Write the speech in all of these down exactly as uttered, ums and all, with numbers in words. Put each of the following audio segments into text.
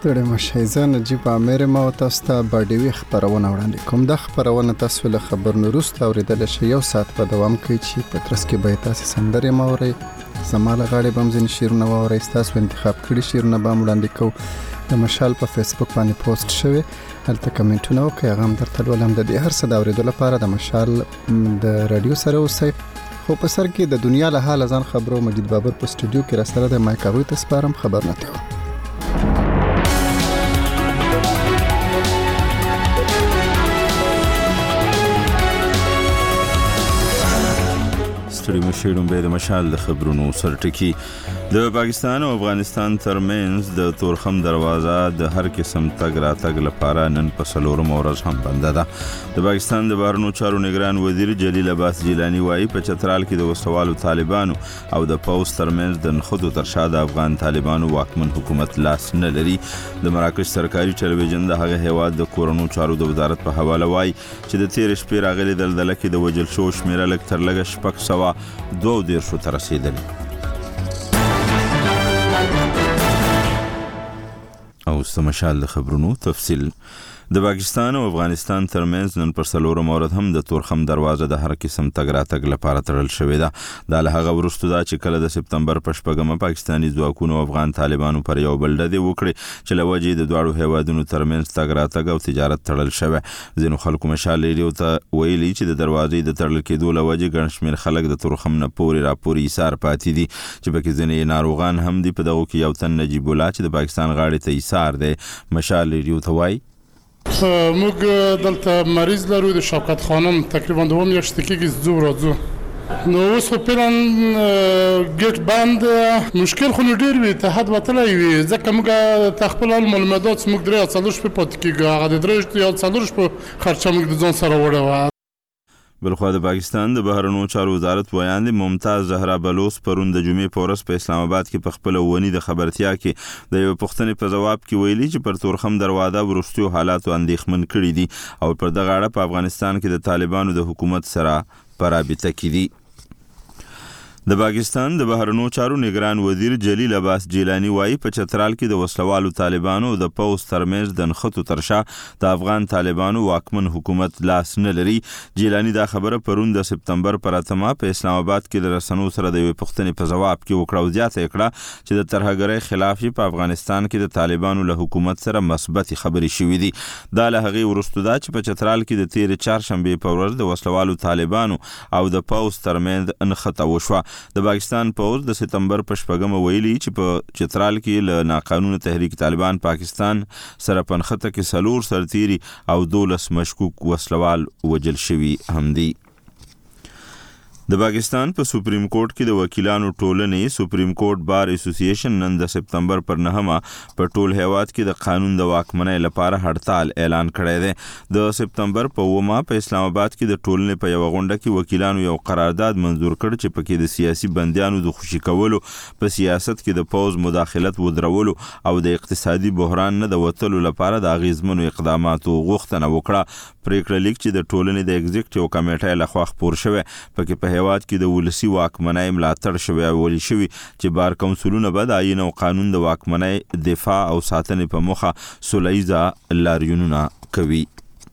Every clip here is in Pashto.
ستړي مشئ. زه نجیب عامر ما او تاسو ته باډیوي خبرونه وړاندې کوم. دا خبرونه تاسو له خبرونو وروسته اورېدلی شئ. یو ساعت په دوام کوي چې په ترڅ کې به یې تاسې سندرې م اورئ، زما له غاړې به هم ځینې شعرونه واورئ، ستاسو انتخاب کړي شعرونه به هم وړاندې کوو. د مشال په فیسبوک باندې پوسټ شوی، هلته کمنټونه وکړئ، هغه هم درته لولم. د دې هر څه د اورېدو لپاره د مشال د رادیو سره اوسئ. خو په سر کې د دنیا له حاله ځان خبرو. مجید بابر په سټوډیو کې راسره د مایک هغوی ته سپارم. خبر نه ته ستړي مشئ. لومبی د مشال د خبرونو سرټکي. د پاکستان او افغانستان ترمنځ د تورخم دروازه د هر قسم تګ راتګ لپاره نن په څلورمه ورځ هم بنده ده. د پاکستان د بهرنیو چارو نگران وزیر جلیل عباس جیلانی وایي په چترال کې د وسوالو طالبانو او د پوځ ترمنځ د نښتو تر شا د افغان طالبانو واکمن حکومت لاس نه لري. د مراکش سرکاري ټلویزیون د هغه هیواد د کورنیو چارو د وزارت په حواله وایي چې د تېرې شپې راغلي دلدله کې د وژل شوو شمېره لږ تر لږه شپږ سوه دوه دېرشو ته رسېدلې. او ست مشال د خبرونو تفصیل. د پاکستان او افغانستان ترمنځ نن پر څلورمه ورځ هم د تورخم دروازه د هر قسم تګ راتګ لپاره تړل شوې ده. دا له هغه وروسته ده چې کله د سپتمبر په شپږمه پاکستاني ځواکونو افغان طالبانو پر یو بل ډزې وکړې چې له وجې د دواړو هیوادونو ترمنځ تګ راتګ او تجارت تړل شوی. ځینو خلکو مشال ریډیو ته ویلي چې د دروازې د تړل کېدو له وجې ګڼ شمېر خلک د تورخم نه پورې راپورې ایثار پاتې دي، چې پکې ځینې ناروغان هم دي. په دغو کې یو تن نجیب الله چې د پاکستان غاړې ته ایثار دی مشال ریډیو ته وایي موږ دلته مریض لرو د شوکت خانم تقریبا دوه میاشتې کېږي ځو راځو. نو اوس خو فعلا ګیټ بند، مشکل خو نو ډېر وي، ته حد وتلی وي، ځکه موږ ته خپل حال معلومات موږ درې یا څلور شپې پاتې کېږو، هغه د درې یا څلور شپو خرچه موږ د ځان سره وړې وه. بلخوا د پاکستان د بهرنیو چارو وزارت ویان دی ممتاز زهرا بلوچ پرون د جمعې په ورځ په اسلام آباد کې په خپله ونې د خبرتیا کې د یوې پوښتنې په ځواب کې ویلي چې پر تورخم دروازه وروستیو حالاتو اندېښمن کړي دي او پر دغه اړه په افغانستان کې د طالبانو د حکومت سره په رابطه کې دي. د پاکستان د بهرنیو چارو نگران وزیر جلیل عباس جیلانی وایي په چترال کې د وسلوالو طالبانو او د پوځ ترمنځ د نښتو تر شا د افغان طالبانو واکمن حکومت لاس نه لري. جیلانی دا خبره پرون د سپتمبر پر اتمه په اسلام آباد کې د رسنیو سره د یوې پوښتنې په ځواب کې وکړه او زیاته یې کړه چې د ترهګرۍ خلاف په افغانستان کې د طالبانو له حکومت سره مثبتې خبرې شوې دي. دا له هغې وروسته ده چې په چترال کې د تېرې چهارشنبې په ورځ د وسلوالو طالبانو او د پوځ ترمنځ نښته وشوه. د پاکستان پوځ د سپتمبر په شپږمه ویلي چې په چترال کې له ناقانونه تحریک طالبان پاکستان سره په نښته کې څلور سرتیري او دولس مشکوک وسلوال وژل شوي هم دي. د پاکستان په سپریم کورټ کې د وکیلانو ټولنې سپریم کورټ بار اسوسییشن نن د سپتمبر پر نهمه په ټول هیواد کې د قانون د واکمنۍ لپاره هړتال اعلان کړی دی. د سپتمبر په اوومه په اسلام آباد کې د ټولنې په یوه غونډه کې وکیلانو یو قرارداد منظور کړ چې پکې د سیاسي بندیانو د خوشي کولو، په سیاست کې د پوځ مداخلت ودرولو او د اقتصادي بحران نه د وتلو لپاره د اغیزمنو اقداماتو غوښتنه وکړه. پریکړه لیک چې د ټولنې د ایگزیکټیو کمیټې لخوا خپور شوی پکې په هیواد کې د ولسي واکمنۍ ملاتړ شوی او ویلي شوي چې بار کونسلونه به د آیین او قانون د واکمنۍ دفاع او ساتنې په موخه سوله لاریونونه کوي.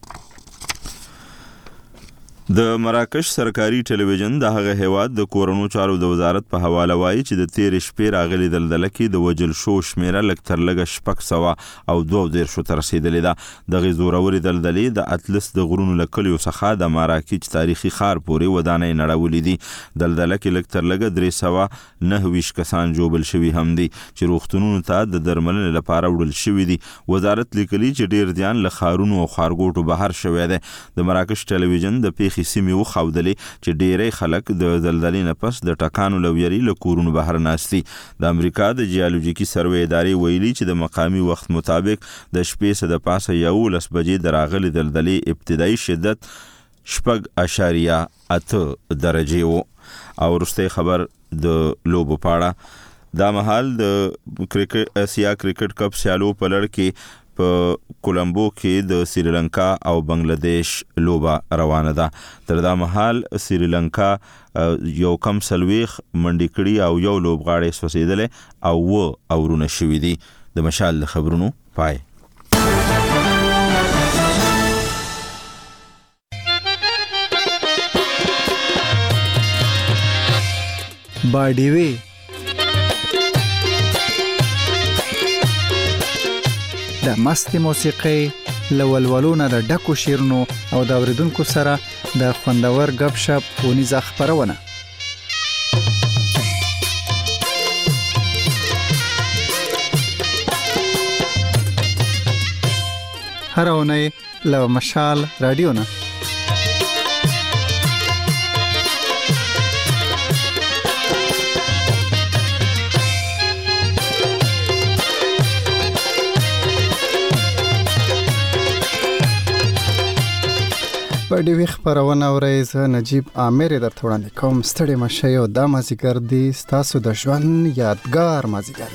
د مراکش سرکاري ټلویزیون د هغه هیواد د کورنیو چارو د وزارت په حواله وایي چې د تېرې شپې راغلي دلدله کې د وژل شوو شمېره لږ تر لږه شپږ سوه او دوه دېرشو ته رسېدلې ده. دغې زورورې دلدلې د اطلس د غرونو له کلیو څخه د مراکش تاریخي ښار پورې ودانۍ نړولې دي. دلدله کې لږ تر لږه درې سوه نهه ویشت کسان ژوبل شوي هم دي چې روغتونونو ته د درملنې لپاره وړل شوي دي. وزارت لیکلي چې ډېر زیان له ښارونو او ښارګوټو بهر شوی دی. د مراکش ټلویزیون د پیښې سیمې وښودلې چې ډیری خلک د زلزلې نه پس د ټکانو له ویرې له کورونو بهر ناست دي. د امریکا د جیالوجیکي سروې ادارې ویلي چې د مقامي وخت مطابق د شپې څه د پاسه یولس بجې د راغلې زلزلې ابتدایي شدت شپږ اشاریه اته درجې و. او وروستی خبر د لوبو په اړه. دا مهال د کرکټ اسیا کرکټ کپ سیالو په لړ کې په کولمبو کې د سریلانکا او بنگلاديش لوبه روانه ده. تر دا مهال سریلانکا یو کم سلويخ منډي کړي او یو لوبغاړی سوځیدل او و اورونه شوي دي. د مشال خبرونو پای. باډیوي د مستي موسیقي لولولونه د ډکو شیرونو او د اوریدونکو سره د خوندور غب شپ ونیزه خبرونه. هر اونۍ له مشال رادیو نه باډي وی خبرونه اورئ. زه نجیب عامر درته وړاندې کوم. ستړي مشه او د مازیګر دی ستاسو د ژوند یادګار مازیګر.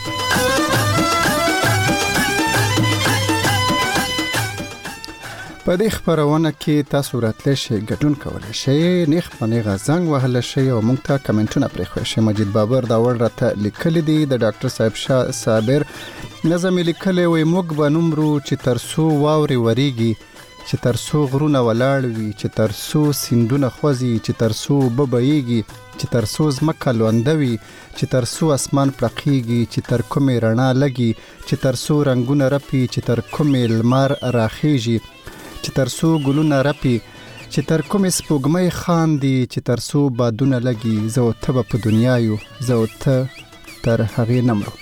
په دې خبرونه کې تاسو راتلی شئ، ګډون کولی شئ، نیخ په نیغه زنګ وهلی شئ او موږ ته کمنټونه پرېښوی شئ. مجید بابر دا وړ راته لیکلی دی. د ډاکټر صاحب شاه صابر نظم یې لیکلی وی موږ به نومرو چې تر څو واورې وریږي، چې تر څو غرونه ولاړ وي، چې تر څو سیندونه خوځي، چې تر څو اوبه بهیږي، چې تر څو ځمکه لونده وي، چې تر څو اسمان پړقیږي، چې تر کومې رڼا لګي، چې تر څو رنګونه رپي، چې تر کومې لمر راخیږي، چې تر څو ګلونه رپي، چې تر کومې سپوږمۍ خاندي، چې تر څو بادونه لګي، زه او ته به په دنیا یو، زه او ته تر هغې نه مرو.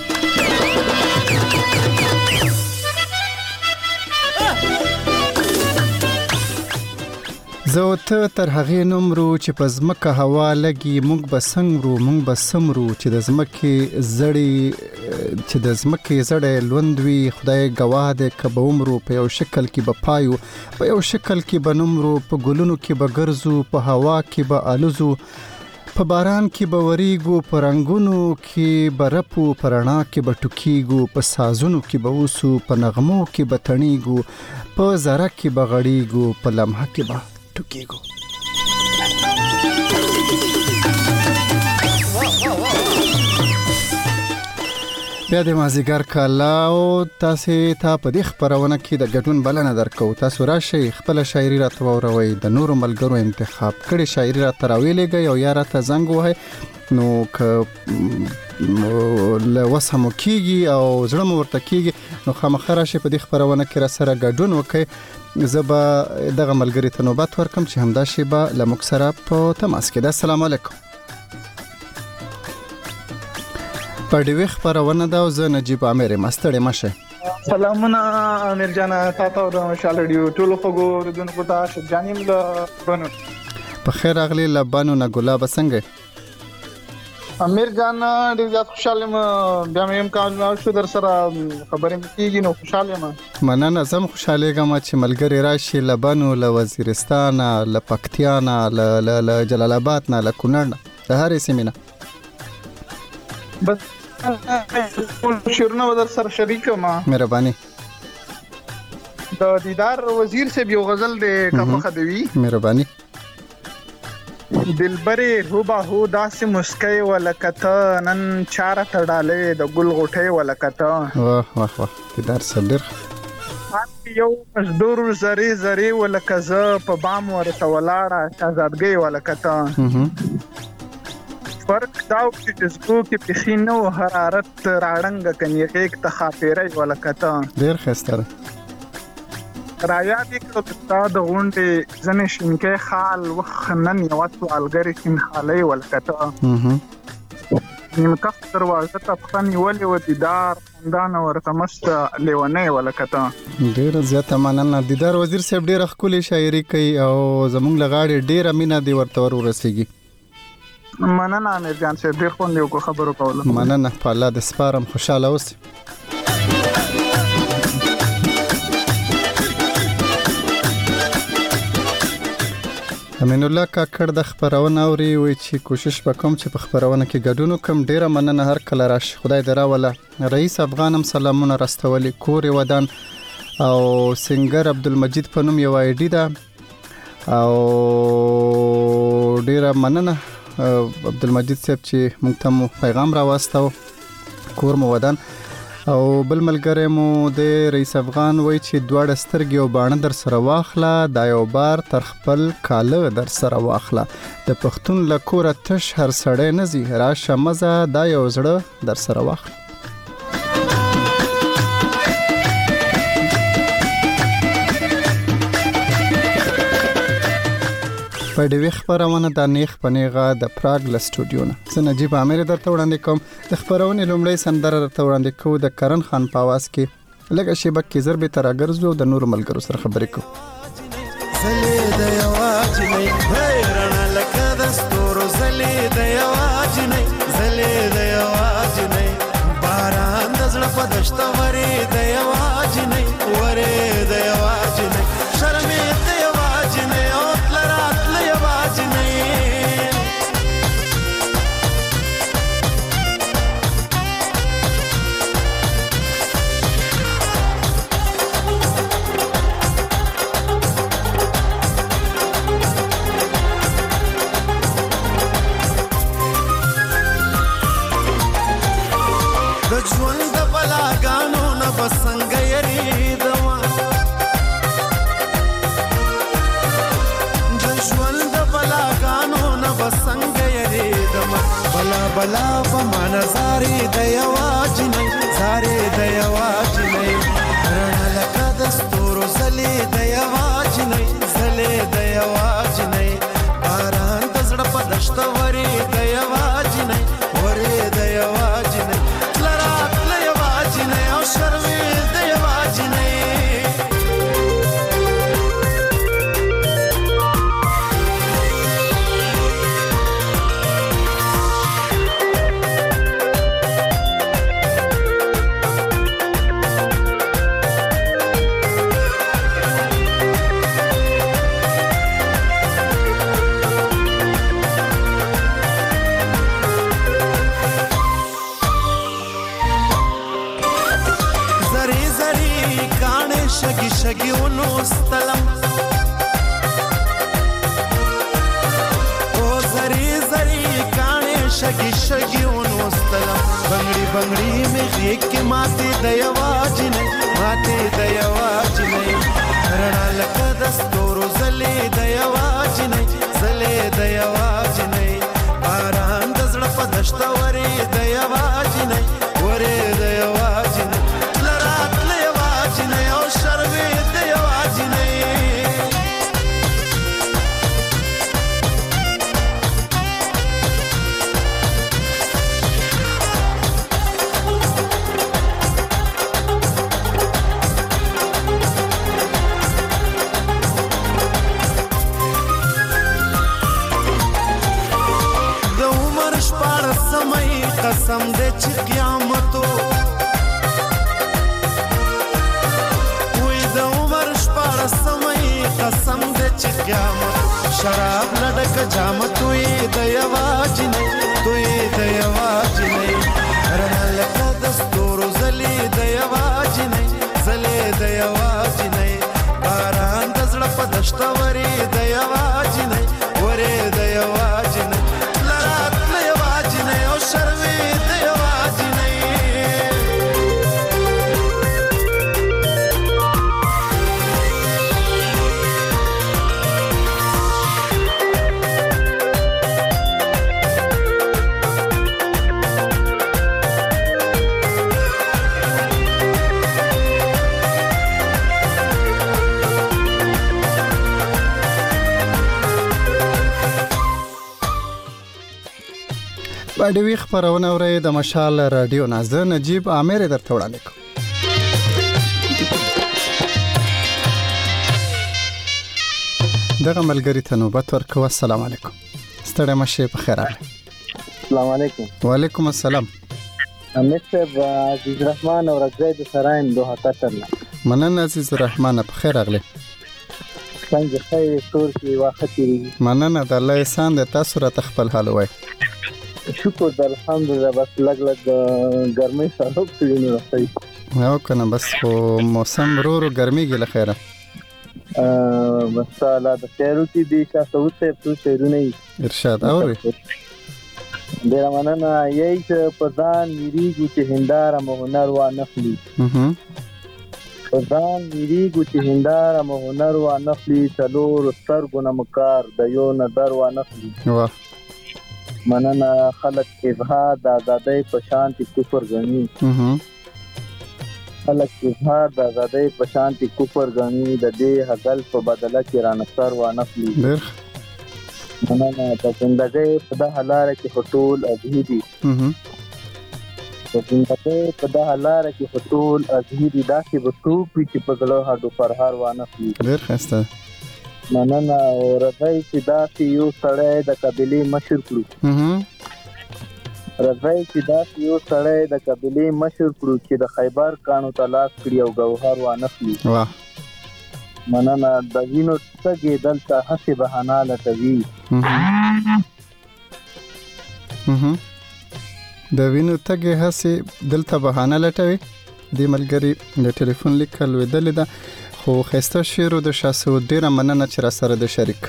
زه او ته تر هغې نه مرو چې په ځمکه هوا لګي، موږ به څنګ مرو، موږ به څه مرو، چې د ځمکې زړې چې د ځمکې زړی لوند وي. خدای ګواه دی که به عمرو په یو شکل کې به پایو، په یو شکل کې به نمرو، په ګلونو کې به ګرځو، په هوا کې به الوزو، په باران کې به وریږو، په رنګونو کې به رپو، په رڼا کې به ټوکیږو، په سازونو کې به اوسو، په نغمو کې به تڼیږو، په ذره کې به غړیږو، په لمحه کې به ټوکیږو. بیا د مازیګر کالا او تاسو ته په دې خبرونه کې د ګډون بلنه درکو. تاسو راشئ خپل شاعري راته واوروئ، د نورو ملګرو انتخاب کړي شاعري راته راویلېږئ او یا راته زنګ ووهئ. نو که له وسه مو کېږي او زړه مو ورته کېږي نو خامخا راشئ په دې خبرونه کې را سره ګډون وکړئ. زه به دغه ملګري ته نوبت ورکم چې همدا شیبه له موږ سره په تماس کې ده. السلام علیکم. باډي خبرونه دا او زه نجیب عامر مستړی مشه. سلامونه امیر جان، تاسو د مشال رادیو ټول خوګو ردونکو ته شجانیم له بنو په خیر اغلی لبانو نه ګلاب څنګه امیر جان؟ ډیر زیات خوشاله یم، بیا مې امکان شو در سره خبرې کیږي نو خوشاله یم. مننه، زم خوشاله یم چې ملګری راشي لبانو له وزیرستان له پکتیا نه له جلال آباد نه له کونړ نه د هرې سیمې نه بس شیرونه در سره شریک ما. مهرباني. د دیدار وزیر صاحب یو غزل د کفه خدوی. مهرباني. دلبرې هوبا هو داسې مسکۍ ولکته، نن چاره تړالې د ګل غوټۍ ولکته. واه واه واه دیدار صاحب ډېر یو مزدور زری زری ولکه زه په بام ورته ولاړه شهزادګۍ ولکته. فرق داو چې جذبو کې پخې نه و حرارت راړنګه کني غېږ ته خاپېری ولکته. ډېر ښایسته ده. رایاد یې کړو ستا د غونډې ځنې شینکۍ خال وخ نن یوه سوالګرې شینخالۍ ولکته. نیمکخ دروازه ته پښه نیولې وه دیدار خندانه ورته مسته لیونۍ ولکته. ډېره زیاته مننه. دیدار وزیر صاحب ډېره ښکلې شاعري کوي او زموږ له غاړې ډېره مینه دې ورته ور ورسېږي. مننه امیر جان صاحب، ډېر خوند یې وکړو خبرو کولو. مننه، په الله د سپارم، خوشحاله اوسئ. امین الله کاکړ د خبرونه اوري وی چې کوشش وکم چې په خبرونه کې ګډون وکم. ډیره مننه، هر کله راشي. خدای دې راوله. رئیس افغانم سلامونه راستولي، کور ودان او سنگر عبدالمجید په نوم یو آی ډی ده او ډیره مننه عبدالمجید صاحب چې موږ ته پیغام راوستو. کور مو ودان او بل ملګری مو د رئیس افغان وای چې دواړه سترګې او باڼه در سره واخله دا یو بار تر خپل کاله در سره واخله د پښتون له کوره تش هر سړی نه ځي راشه مزه دا یو زړه در سره واخله. په دې خبرونه د نیخ پنیغه د پراګ له سټوډیو نه زه نجیب عامر درته وړاندې کوم. د خبرونه لومړی سندره درته وړاندې کوم د کرن خان په आवाज کې لږه شی بک کې ضرب تر اگرزو د نور ملګرو سره خبرې کوم. زلې د یواج نه رڼا لکه د ستورو زلې د یواج نه زلې د یواج نه باران د زړه په دشت ورې د یواج نه ورې د یواج نه شرمې د یواج نه او تلرات له یواج نه بسنګ یریدما د ژوند بلاګانو نه بسنګ یریدما بلا بلا په منظاري د یواج نه زاري د یواج نه رڼا لکه د ستورو زلې د یواج نه زلې د یواج نه باران د زړه په دشت ورې د یواج نه ورې د یواج نه لرات له یواج نه او شرمې شګي شګي ونو استلم او زری زری کانه شګي شګي ونو استلم بنگړي بنگړي مې غېږ کې ماته د یواج نه ماته د یواج نه رڼا لکه د ستورو زلې د یواج نه زلې د یواج نه باران د زړه په دشت ورې د یواج نه ورې د یواج نه لرات له یواج نه او شرمې د یواج نه قسم دې چې قیامتو وې د عمر شپاره سمې قسم دې چې قیامت شراب لډک جامت وې د یواج نه دوی د یواج نه رڼا لکه د ستورو زلې د یواج نه زلې د یواج نه باران د زړه په دشت ورې د یواج نه ورې د یواج نه لرات له یواج نه او شرمې باډوي خبرونه اوري د مشال رادیو نازه نجیب عامر درته وړاندې کوم. دغه ملګری ته نوبت ورکوه. السلام علیکم. ستړی مشه په خیر راغلی. السلام علیکم. وعلیکم السلام. امیر صاحب عزیز الرحمن او رضای د سراین دوه قطر نه مننه عزیز الرحمن په خیر راغلی. څنګه خیر تور کې واختي مننه د الله احسان د تاسو را تخپل حال وای. شکر در الحمدلله بس لګ لګ ګرمي سره په نه راځي. یو کنه بس خو موسم رو رو ګرميږي له خیره. ا مساله د خیرو کې دي چې تاسو ته څه شیرونه ارشاد اوري. ډیر مننه. یی په ځان میریږي چې هنداره مو هنر وا نخلي. په ځان میریږي چې هنداره مو هنر وا نخلي. څلور سترګو نه مکار د یو نظر وا نخلي. واه مننه. خلک اظهار د آزادۍ په شانتي کفر ګڼي. خلک اظهار د آزادۍ په شانتي کفر ګڼي. د دې حاصل په بدله کې را نصر وا نخلي. ډیر مننه. د زندګۍ په دغه لاره کې خطول ازهیدي. د زندګۍ په دغه لاره کې خطول ازهیدي. داسې به څوک وي چې په زړه هډو فرهار وانخلي. ډیر ښایسته. مننه. او راځئ چې داسې یو سړی د قبیلې مشر کړو. راځئ چې داسې یو سړی د قبیلې مشر کړو چې د خیبر کاڼو ته لاس کړي او ګوهر وانخلي. واه مننه. د وینو تږي دلته هسې بهانه لټوي. د وینو تږي هسې دلته بهانه لټوي. د ملګری د ټلیفون لیکل ویدل ده خو خسته شعر د شاسو ډیره مننه چې را سره د شریک.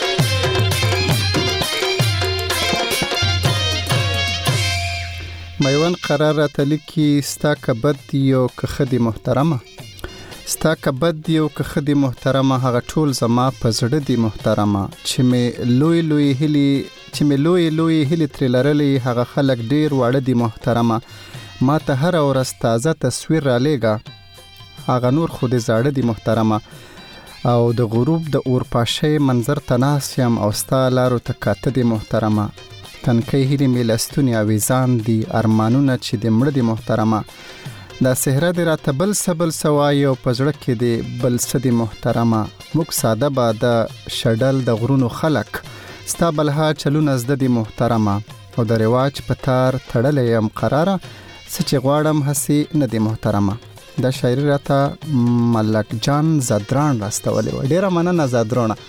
میوان قرار تلکی ستا کبد یو که خدي محترمه. ستا کبد یو که خدي محترمه. هغه ټول زما په زړه دی محترمه. چې مې لوی لوی هلي چې مې لوی لوی هلي تر لرلې هغه خلک ډیر واړه دی محترمه. ما ته هر ورځ تازه تصویر را لېګا هغه نور خو دې زاړه دی محترمه. او د غروب د اورپاشۍ منظر ته ناست یم او ستا لارو ته کاته دی محترمه. تنکۍ هیلې مې لستونې اویزان دي ارمانونه چې دې مړه دی محترمه. دا صحرا دې راته بل سبل سوای او په زړه کې دې بل څه دی محترمه. موږ ساده باده شډل د غرونو خلک ستا بلها چلونه زده دی محترمه. او د رواج په تار تړلی یم قراره څه چې غواړم هسې نه دی محترمه. دا شاعري راته ملک جان زادران راستولی و. ډیره مننه زادرانه.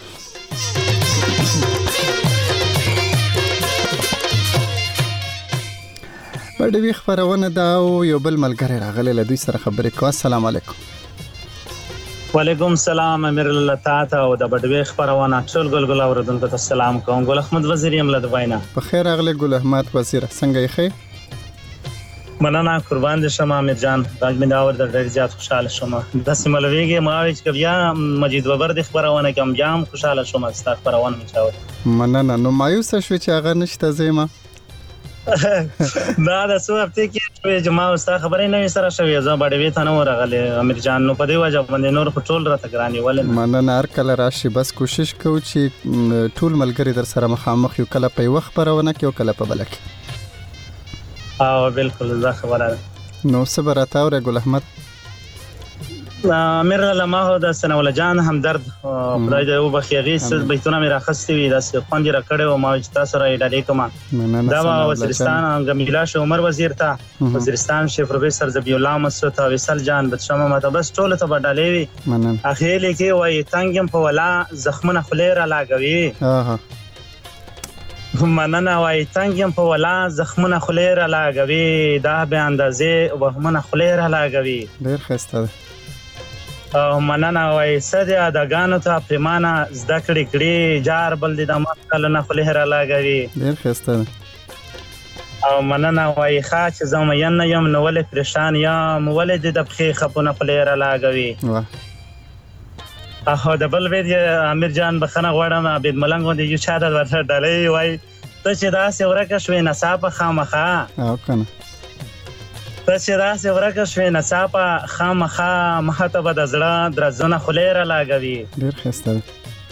بډوی خبرونه دا او یو بل ملګری راغلی له دوی سره خبرې کوه. السلام علیکم. وعلیکم السلام. امیر الله تعالی او د بډوی خبرونه ټول ګلګل اوردونکو ته سلام کوم. ګل احمد وزیر یم له دوینه. په خیر راغلی ګل احمد وزیر. څنګه یې ښه؟ مننه قربان دې شم امیر جان. راګ مې دا ور د ډېر زیات خوشاله شوم. د سیملویږي ما ویچ ک بیا مجید وبر د خبرونه کوم جام خوشاله شوم. ستا خبرونه مې چاوه. مننه. نو مایوس شوې چې هغه نشته زېما. دا د څو هفته کې چې جما واست خبرې نه سره شوې زه باندې ته نه ورغلی امیر جان. نو په دې وجه باندې نور ټول راته ګرانی ولې مننه. هر کله راشي بس کوشش کوو چې ټول ملګری در سره مخامخ یو کله په وخت خبرونه کې او کله په بل کې. او بالکل زه خبره نو صبر اتاوره ګل احمد. امیر الله ما هو د سنول جان هم درد خدای دې او بخیغي بیتونه مې راخستې وي د خوندې را کړې او ما چې تاسو را ایډالې کوم. دا وزیرستان جمیلا شه عمر وزیر ته وزیرستان شیخ پروفیسور ذبیح الله مسعود ته وصل جان بچمه مته بس ټول ته بدلې وي. اخیل کې وای تنګم په ولا زخمونه خلیر لاګوي. ها مننه. وای تنګم په ولا زخمونه خلیر لاګوي. دا به اندازې وهمونه خلیر لاګوي. ډیر ښه. او مننه. وای سده اداګانو ته پریمانه زده کړې کړې جار بل دې د مکل نه خلهره لاګوي. ډیر ښه. او مننه. وای خا چې زما ین یم نو ولې پریشان یم ولې دې د بخې خپونه خلهره لاګوي. واه اخو د بل وید امیر جان بخنه غواړم عبد ملنګ باندې یو چا د ورته ډالې وای ته چې دا سه ورکه شوې نصاب خامخه. او کنه ته چې دا سه ورکه شوې نصاب خامخه مخاطب د زړه درځنه خلیر لاګوي. ډیر ښه.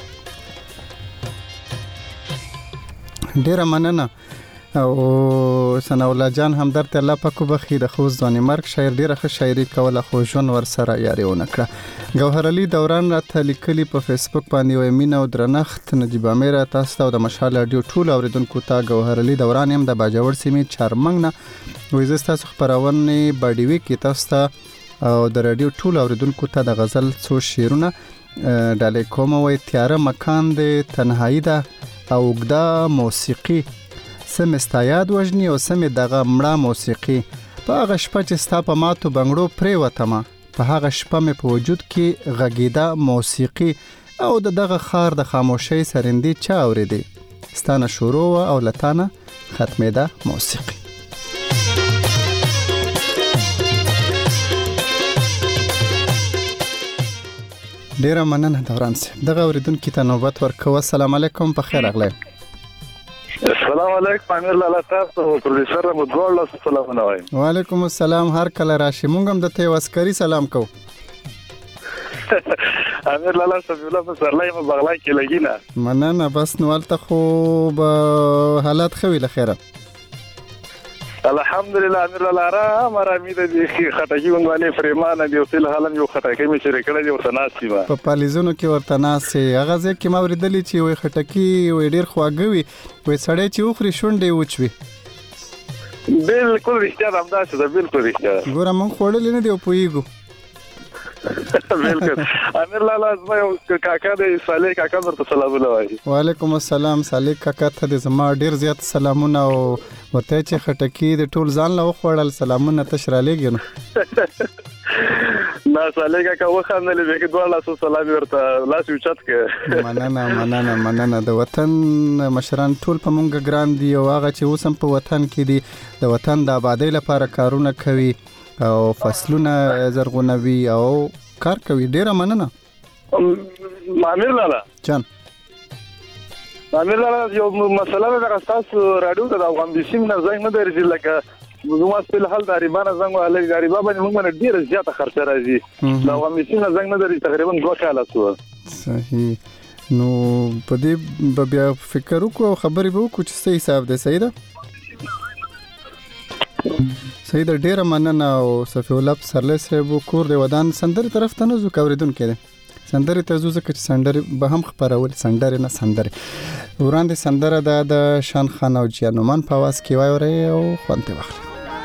ډیر مننه. او ثنا الله جان هم درته الله پاک وبخي. د خوځ ځواني مرګ شاعر ډیره ښه شاعري کوله خو ژوند ور سره یاري ونکړه. ګوهر علي دوران راته لیکلي په فیسبوک باندې وای مینا او درنښت نجيب امیر تاسو ته د مشال رادیو ټول اوریدونکو ته ګوهر علي دوران هم د باجوړ سیمې چارمنګ نه وې زستا خبرونه باډیوي کې تاسو ته او د رادیو ټول اوریدونکو ته د غزل څو شعرونه ډالې کوم. وای تیاره مکان د تنهایی ده او ګدا موسیقي سم استایاد وجنی او سم دغه مړه موسیقي. په هغه شپه چې ستا په ماتو بنگړو پرې وتمه په هغه شپه مې په وجود کې غږیده موسیقي او د دغه خار د خاموشۍ سرندې چا اورېدې. ستانه شروع او لتانه ختمه موسیقي. ډیره مننه دوران صاحب. دغه اوریدونکو ته نوبت ورکوه. السلام علیکم، په خیر راغلی. السلام علیکم امیر لالا تاسو پروډوسر مو ډول السلام علیکم. وعلیکم السلام. هر کله راشي مونږ هم د ته واسکري سلام کو. امیر لالا صاحب الله په سرلای په بغلا کې لګینا. مننه. بس نو الته خو به حالات خوي له خیره. الحمدلله امیر لالا را مر امید دي خټکی ونګالي فرمانه دی او تل حالم یو خټکی می شریک کړی دی ورته ناسي ما په پالیزونو کې ورته ناسي. هغه ځکه ما ورېدلی چې وي خټکی وي ډیر خواږوي وي سړی چې اوخري شونډې وچوي. بالکل رښتیا ده، همداسې ده، بالکل رښتیا ده. ګوره مونږ خوړلې نه دی او پوهېږو. بالکل امیر لالا زما یو کاکا دی صالح کاکا ورته سلامونه وایي. وعلیکم السلام. صالح کاکا ته د زما ډیر زیات سلامونه او ورته چې خټکی د ټول ځان له وخوړل سلامونه تشرا لګي نو. نه صالح کاکا وخاندل به کې دوه لاسو سلام ورته لاس یو چت کې. مننه مننه مننه. د وطن مشران ټول په مونږ ګران دي او هغه چې اوس هم په وطن کې دي د وطن د آبادی لپاره کارونه کوي او فصلونه زرغونوي او کار کوي. ډیره مننه. امیر لالا جان امیر لالا یو مسله ده تاسو راډیو ته د افغان بشیم نه زنګ نه درځي لکه زما په حال د ریبانه زنګ ولې غریبا باندې موږ باندې ډیره زیاته خرچه راځي. د افغان بشیم نه زنګ نه درځي تقریبا دوه کاله شو. صحیح. نو په دې بیا فکر وکړو خبرې به وکړو چې څه حساب دی. صحیح ده صحیح ده. ډیره مننه. او صفی الله پسرلی صاحب کور د ودان سندرې طرف ته نه ځو کوریدونکو دی سندرې ته ځو ځکه چې سندرې به هم خپرول سندرې نه سندرې وړاندې سندره ده د شان خان او جیان نومان په आवाज کې وایي او خوند واخلئ.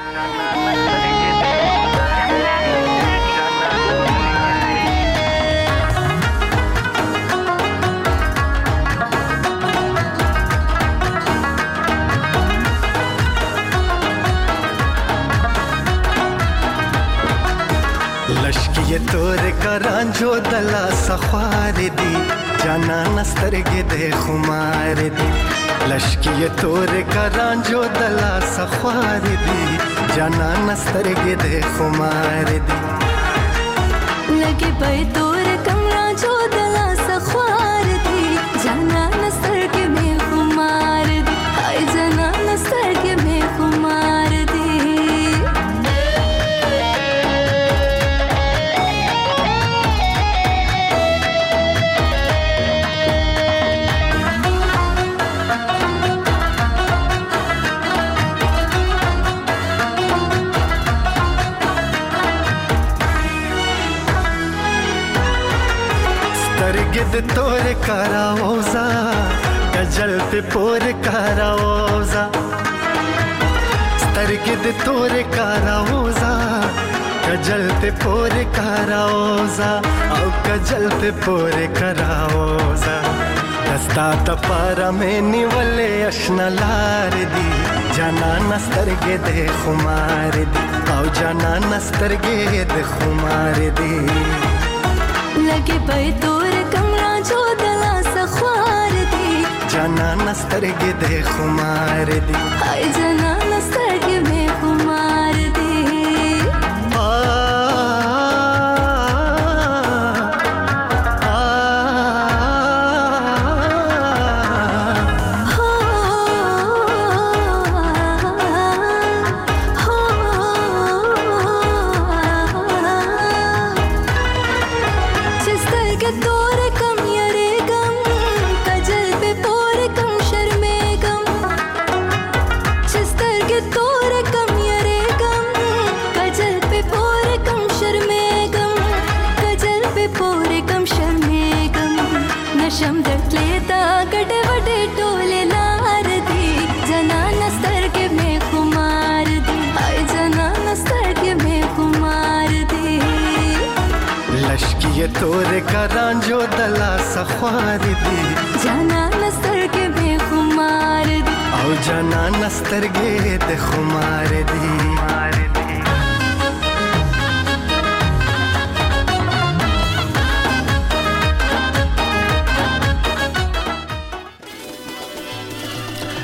ये तोरे करांजो दला सख्वार दी जाना नस्तरगे दे खुमार दी. लश्की ये तोरे करांजो दला सख्वार दी जाना नस्तरगे दे खुमार दी. लगे पे तोरे कमरा जो दला सख्वार दी जाना नस्तरगे में खुमार दी. हाय जाना नस्तरगे में खुमार दी. गिद तोरे कराओजा गजल पे पोर कराओजा. गिद तोरे कराओजा गजल पे पोर कराओजा और गजल पे पोर कराओजा. दस्ता तपारा में निवले अशना लार दी जाना नस्तरगे दे खुमार दी और जाना नस्तरगे दे खुमार दी. लगे पे तोरे कमरा जो दला सख्वार दी जाना नस्तरगे दे खुमार दी. हाय जाना नस्तरगे में खुमार दी. आ ये तोरे करांजो दला सख्वार दी जाना नस्तरगे में खुमार दी और जाना नस्तरगे दे खुमार दी.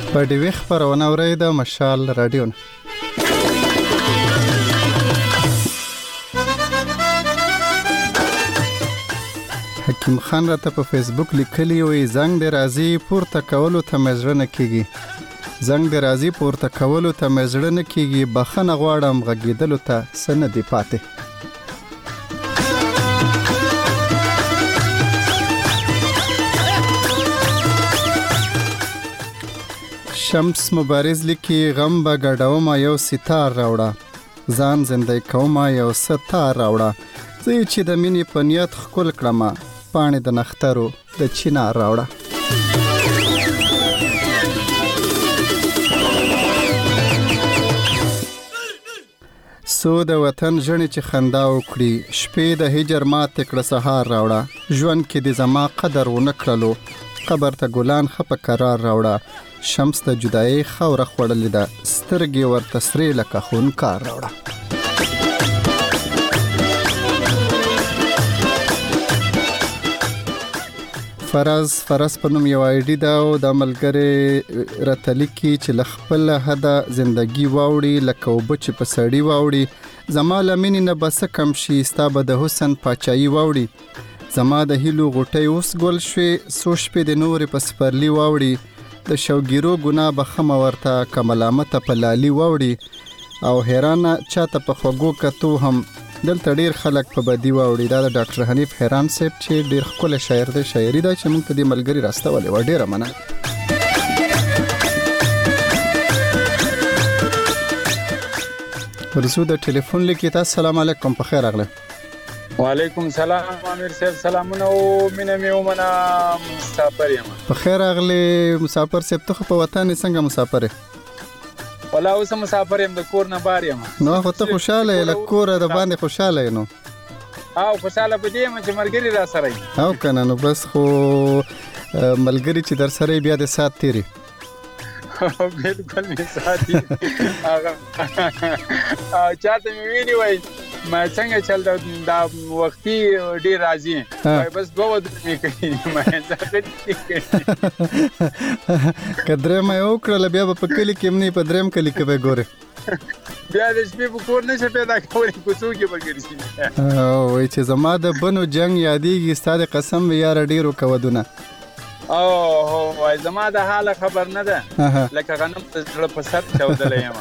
په ډیوی خبرونه اورئ د مشال رادیو. حکیم خان راته په فیسبوک لیکلی وي زنګ د راځي پورته کولو ته مزړه نه کیږي. زنګ د راځي پورته کولو ته مزړه نه کیږي. بخنه غواړم غږیدلو ته سن دی پاتې. شمس مبارز لیکي غم به ګډوم یو ستار راوړه. ځان زندګی کوم یو ستار راوړه. زه چې د مینې په نیت خپل کړم پاڼې د نخترو د چینار راوړه. سو د وطن ژڼې چې خندا وکړي شپې د هجر ماتې کړه سهار راوړه. ژوند کې د زما قدر ونه کړلو قبر ته ګلان ښه په قرار راوړه. شمس د جدایي خاوره خوړلې ده سترګې ورته سرې لکه خونکار راوړه. فراز فراز په نوم یو آی ډي ده او د ملګري راته لیکي چې له خپله حده زندګي واوړي لکه اوبه چې په سړي واوړي. زما له مینې نه به څه کم شي ستا به د حسن پاچایي واوړي. زما د هیلو غوټۍ اوس ګل شوې څو شپې د نورې په سپرلي واوړي. د شوګیرو ګناه به خمه ورته که ملامته په لالي واوړي. او حیرانه چاته په خوږو کتو هم دلته ډیر خلک په بدی واوړي. دا د ډاکټر حنیف حیران صاحب چې ډیر ښکلی شاعر دی شاعري ده چې موږ ته دې ملګري راستولې وه. ډیره مننه. ورسو د ټلیفون لیکي تاسو سلام علیکم په خیر راغلی. وعلیکم سلام امیر صاحب سلامونه او مینه مې ومنه مسافر یم. په خیر راغلی مسافر صاحب ته خو په وطن څنګه مسافر یې؟ ولا اوس مسافر یم د کور نه بار یم. نو خو ته خوشاله یې له کوره د باندې خوشاله یې نو؟ او خوشاله په دې یم چې ملګري را سره یي. او که نه نو بس خو ملګري چې در سره بیا د سات تیري. بالکل مې ساتي. هغه چاته مې ویلي وای ما څنګه چل دا وختي ډیر راځي وای بس دوه ودرې مې کوي ما ځکه کدرې مې وکړل بیا په کلی کې مې په دریم کلی کې به ګوره بیا د شپې په کور نشه پیدا کولې کوڅو کې به ګرځي. او وای چې زما د بنو جنگ یادېږي ستاسو قسم یاره ډیرو کودونه. او وای زما د حاله خبر نه ده لکه غنم ته زړه په سر چودلې یم.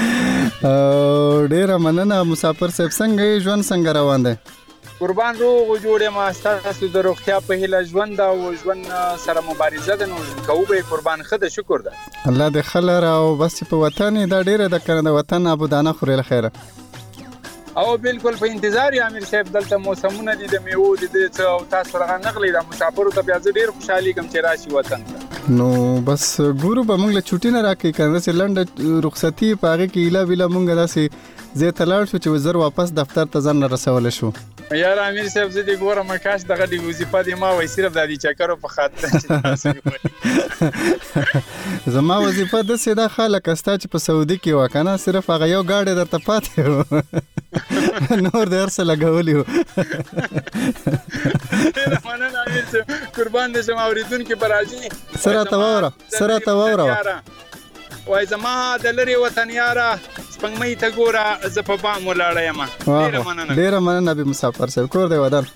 ډیره مننه مسافر صاحب څنګه ژوند څنګه روان دی؟ قربان روغ جوړې ما ستاسو د روغتیا په هیله ژوند او ژوند سره مبارزه ده نو کوو به قربان خده شکر ده الله دې خلر او بس په وطن دا ډیره د کنه د وطن ابودانه خوري خیره. او بالکل په انتظار یا امیر صاحب دلته موسمونه دي د میوه دي د تاسو راغ نغلی د مسافرو ته بیا ډیر خوشحالي کوم چې راشي وطن ته. نو بس ګورو به موږ له چوټي نه راکې کنه چې لنډه رخصتي پاره کې اله ویله موږ داسې زه تلاړ شو چې وزر واپس دفتر ته ځان رسول شو. یار امیر صاحب زه دې ګورم کاش دغه دی وظیفه دی ما وای صرف د دې چکرو په خاطر چې تاسو زما وظیفه د سیده خلک استا چې په سعودي کې وکنه صرف هغه یو گاډي درته پاتې نور درس لګولې و. مننه امیر صاحب قربان دې شم اوریدونکو برازي سره تاوره سره تاوره وای زما د لری وطن یاره سپنګمې ته ګوره زه په بام ولاړه یم. ډیره مننه ډیره مننه به مسافر صاحب کور دی ودان.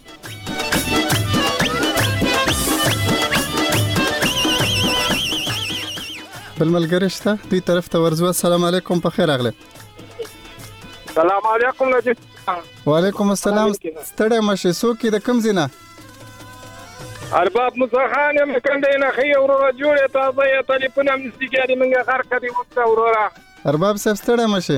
بل ملګری شته دوی طرف ته ورځو. السلام علیکم په خیر راغلی. سلام علیکم نجیب. وعلیکم السلام ستړی مشه څوک د کوم ځای نه؟ ارباب موسی خان یم کنده نه خي وروره جوړه تازه یې ټلیفون هم نسګاري منګه خر کدي وسته وروره. ارباب صاحب ستړی مشه.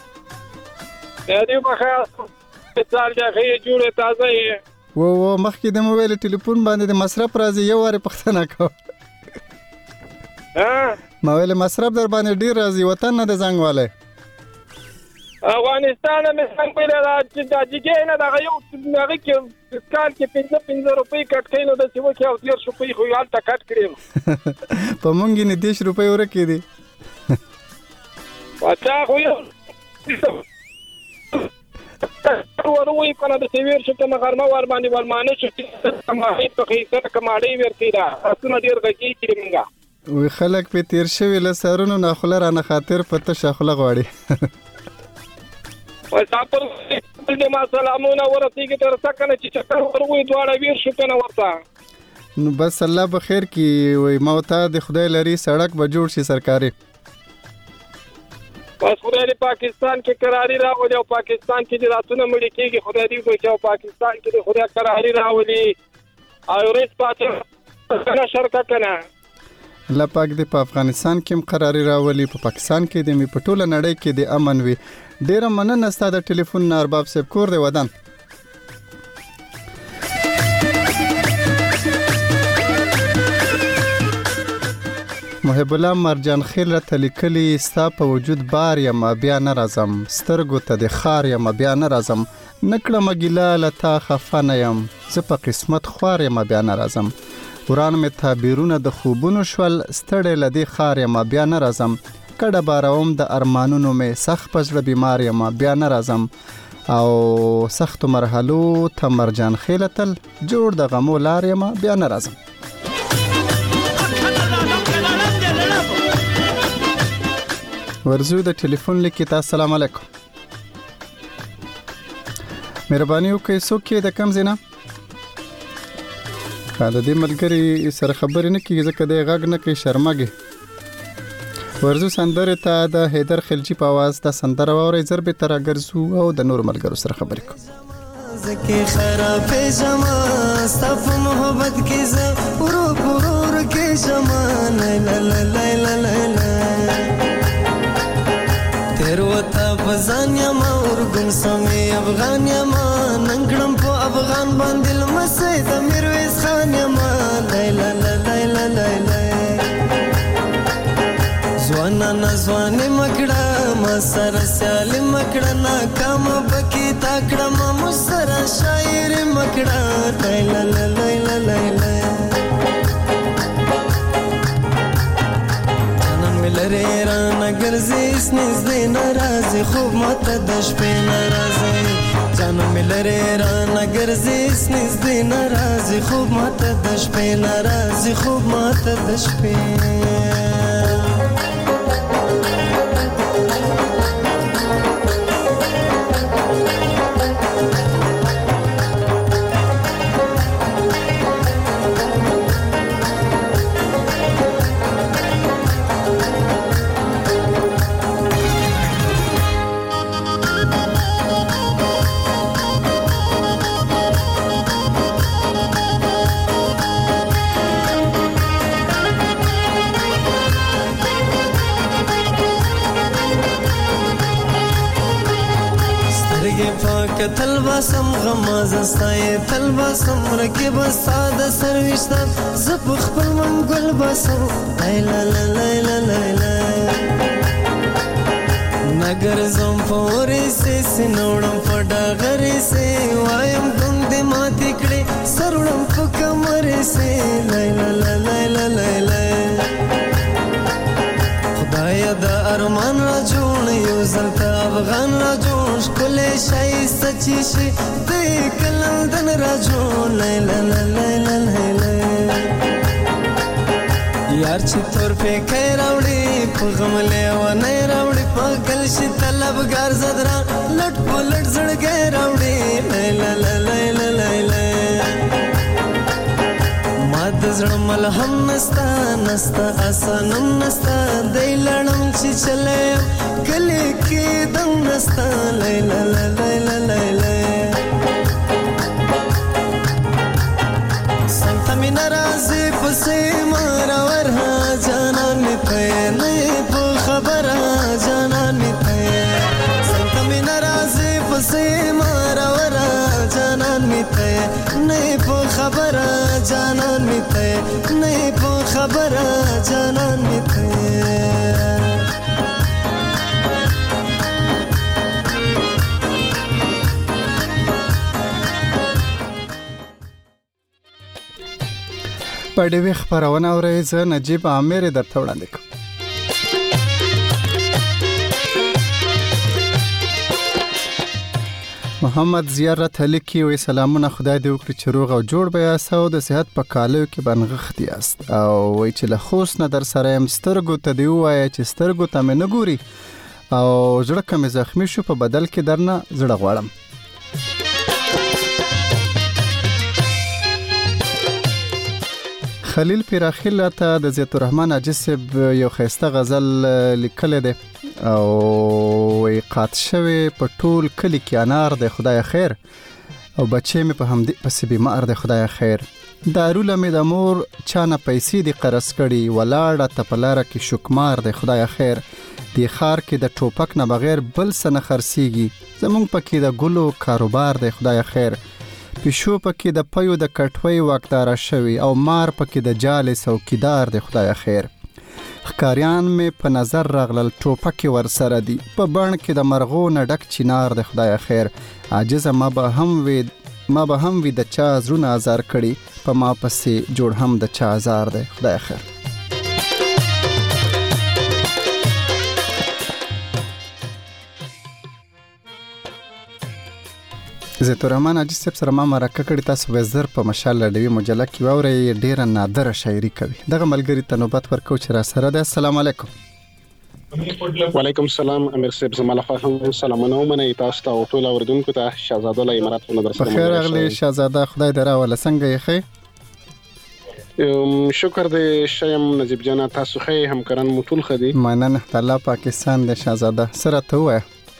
دې بخیر څارجه خي جوړه تازه یې و و مخکې د موبایل ټلیفون باندې د مصرف راځي یو واره پښتنه کو. ها موبایل مصرف در باندې ډیر راځي وطن نه د زنګ والے. افغانستان مې څنګه پیدا چې د جګې نه دا یو هغه کې کال کې پنځه پنځه روپۍ کټ کینو د څو کې او تیر روپۍ خو یال تا کټ کړم په مونږ نه دیش روپۍ ورکې دي واچا خو یو وروي کنه د سیویر شته مغرمه ور باندې ورمانه شته ما هیڅ په هیڅ کماړې ورته دا اسونه ډیر غږی چې منګه وی خلک په تیر شوی له سرونو نه خله را نه خاطر پته شخله غواړي وای صاحب دې ما سلامونه ورسیږي تر څنګه چې چکر وروي دواړه ویر شو کنه ورته نو بس الله بخیر کی وای ما ته د خدای لري سړک به جوړ شي سرکاري بس خدای دې پاکستان کې قراری راوړي او پاکستان کې د راتونه مړي کېږي خدای دې وکړي او پاکستان کې د خدای قراری راوړي او ریس پاتې کنه شرکت کنه الله پاک دې په افغانستان کې هم قراری راولي په پاکستان کې دې می په ټوله نړۍ کې د امن وي ډیره مننه ستاسو د ټلیفون نه ارباب صاحب کور دی ودان محب الله مرجان خیل را تلیکلی ستا په وجود بار یم بیا نه راځم سترګو ته د خار یم بیا نه راځم نکړه مګیلا لتا خفانه یم زه په قسمت خوار یم بیا نه راځم وران می تعبیرونه د خوبونو شول ستړی لدی خار یم بیا نه راځم کډه باروم د ارمانونو می سخت پزړه بیمار یم بیا نه راځم او سخت مرحلو ته مرجان خیلتل جوړ د غمو لار یم بیا نه راځم ورزو د ټلیفون لیکي تاسو السلام علیکم مهرباني وکړئ څوک د کم زینا دا دې ملګری سره خبرې نه کیږي ځکه د غږ نه کوي شرمګي ورزو سندره ته د حیدر خلجی په आवाज د سندره ووري ضرب تر اگرزو او د نور ملګرو سره خبرې کوم زکه خراب جما صف محبت کی ز ورو ورو کې جما لا لا لا لا لا وتا بزان یما ورګم سمې افغان یما ننګړم په افغان باندې لمسې د میرویس خان یما لیلا لیلا لیلا زوانا نزوان مکړه ما سره سال مکړه ناکام بکی تاکړه ما مسره شاعر مکړه لیلا لیلا لیلا لره را نګرځي سنز دې ناراضي خوب ماته د شپې ناراضي جانم لره را نګرځي سنز دې ناراضي خوب ماته د شپې ناراضي خوب ماته د شپې کتل باسم غماز استای تل باسم رکب ساده سروشتم زپ خپل منګل باسم لا لا لا لا لا نګر زم پورې سې سنوړم پډا غرې سې وایم دم دې ماتې کړې سرړم په کمرې سې لا لا لا لا لا خدای دا ارمان را جوړ یو زلتا افغان را جوړ کله شای سچی شي د کلندن را جوړ لا لا لا لا لا یار چې تور په کای راوړي په غم له و نه راوړي په گل شي طلبګار زدرا لټ په لټ زړګي راوړي لا لا لا لا لا ماد زړه ملهم نستا نستا اسانم نستا دای لړم چې چلے کلی کې دم نستا لا لا لا لا لا سنت می ناراضي پسې مارا ورها جانان می ته نه په خبره جانان می ته سنت می ناراضي پسې مارا ورها جانان می ته نه په خبره جانان می ته نه په خبره جانان می ته په ډېوې خبرونه اورئ زه نجیب عامر درته وړاندې کوم محمد زیارت لیکي وي سلامونه خدای دې وکړي چې روغ او جوړ به یاست او د صحت په کالیو کې بنغښت یاست او وای چې له خوست نه در سره يم سترګو ته دی وای چې سترګو ته مې نه ګوري او زړه کمې زخمی شو په بدل کې درنه زړه غواړم. خلیل پیراخیل ته د زیت الرحمن عجسب یو خسته غزل لیکل دی او وی قات شوی په ټول کلی کې انار دی خدای خیر او بچی مې په همدې پسې بیمار دی خدای خیر داروله مې د مور چانه پیسې دی قرض کړي ولاړه تپلاره کې شکمار دی خدای خیر دی خار کې د ټوپک نه بغیر بل څه نه خرڅیږي زمونږ پکې د ګلو کاروبار دی خدای خیر پیشو پکې د پيو د کټوي واکدار شوی او مار پکې د جال څوکیدار دی خدای خیر خکاریان مې په نظر راغلل ټوپک ور سره دی په بڼ کې د مرغو نه ډک چینار دی خدای خیر عاجز ما به هم وي ما به هم وي د چا زړه آزار کړي په ما پسې جوړ هم د چا آزار دی خدای خیر. زیت الرحمن عجیب صاحب سره ما مرکه کړی تاسو وزر په مشال لړوي مجله کې واوري ډیره نادره شاعري کوي دغه ملګری ته نوبت ورکو چې را سره ده. السلام علیکم. وعلیکم السلام امیر صاحب زماله خو سلامونه ومنه تاسو ته او ټول اوردونکو ته شهزاده الله امارات په درس په خیر اغلی شهزاده خدای درا ولا څنګه یې خې شکر دې شیم نجیب جان تاسو خې همکاران متول خدي مننه الله پاکستان دې شهزاده سره ته وای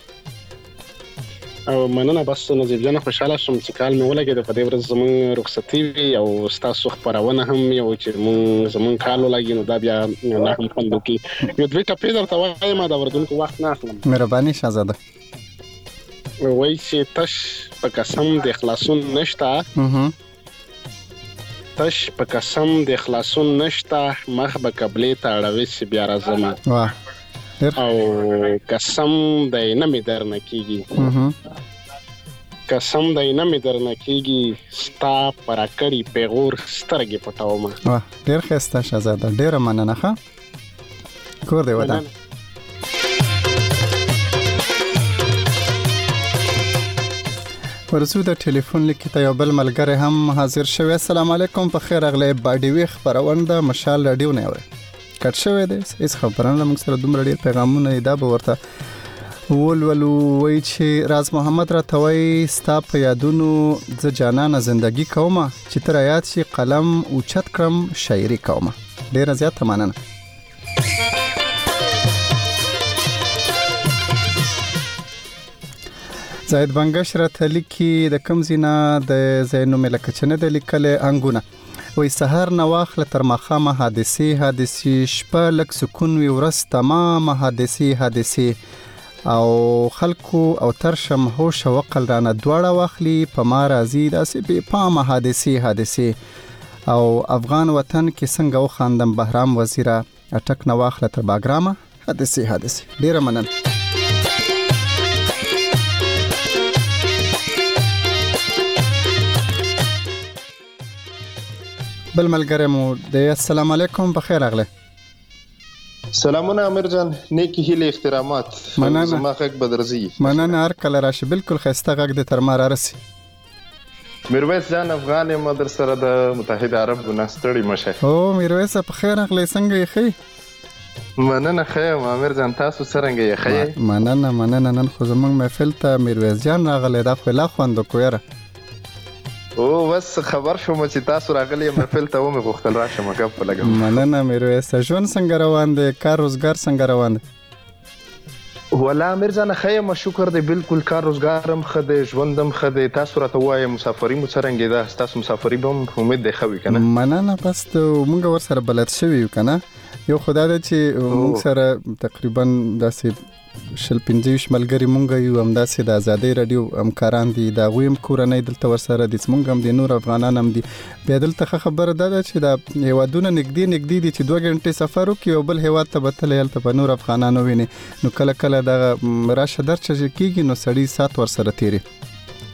او مننه بس نجیب جان خوشاله شم چې کال مې ولګید په دې ورځ زمون رخصتي وي او تاسو خبرونه هم یو چې مون زمون کال ولګي نو دا بیا نه هم خوندو کې یو دوی ټپې درته وایم دا وردونکو وخت نه اخلم مهرباني شهزاده وای چې تش په قسم د اخلاصون نشتا تش په قسم د اخلاصون نشتا مخ به قبلې ته اړوي چې بیا راځم واه او قسم دای نه می درنه کیږي قسم دای نه می درنه کیږي ستا پراکړی پیغور سترګې پټاوم واه ډیر ښه شهزاده ډیر مننه ښه کور دی ودا ورسو د ټلیفون لیکي ته یو بل ملګری هم حاضر شوی. السلام علیکم په خیر اغلی باډي وی خبرونه مشال رادیو نه وره کټ شوی دی هیڅ خبرونه موږ سره دومره ډیر پیغامونه دا به ورته ولولو وای چې راز محمد را توي ستا په یادونو ز جانانه زندگی کومه چې تر یاد شي قلم او چت کړم شاعري کومه ډیر زیات مننه. زید بنگش را تلیکی د کم زینا د زینو ملک چنه د لیکل انګونه وای سحر نواخل تر مخامه حادثه حادثه شپه لک سکون وی ورس تمام حادثه حادثه او خلکو او ترشم هوش وقل رانه دواړه واخلی په ما راضی داسې به پام حادثه حادثه او افغان وطن کې څنګه وخاندم بهرام وزیره اٹک نواخل تر باګرامه حادثه حادثه ډیر مننه. بل ملګری مو د السلام علیکم بخیر اغله سلامونه امیر جان نیکی هیله احترامات مننه زما غږ بدرزي مننه هر کله راشي بالکل خسته غږ د تر ما راسي میرویس جان افغان مدر سره د متحده عرب ګناستړي مشه او میرویس په خیر اغله څنګه یې خې مننه خیر امیر جان تاسو څنګه یې خې مننه مننه نن خو زمونږ محفل ته میرویس جان راغله دا خو لا خوند کویره او بس خبر شوم چې تاسو راغلی محفل ته ومه غوښتل راشم غږ په لګم مننه میرویس ژوند څنګه روان دی کار روزګار څنګه روان دی ولا امیر جان خیر شکر دی بالکل کار روزګارم خده ژوندم خده تاسو راته وای مسافری مو څنګه ده تاسو مسافری به امید دی خوي کنه مننه پس موږ ور سره بلد شوی کنه یو خدای دې چې موږ سره تقریبا داسې شل پنځه ملګری مونږ یو هم داسې د ازادي رادیو همکاران دي دا غویم کورنۍ دلته ور سره د مونږ هم د نور افغانان هم دي بیا دلته خبره ده چې دا هیوادونه نږدې نږدې دي چې دوه غنټې سفر وکي او بل هیواد ته بتل هلته په نور افغانانو ویني نو کله کله دا راشه درچ کیږي نو سړی سات ور سره تیری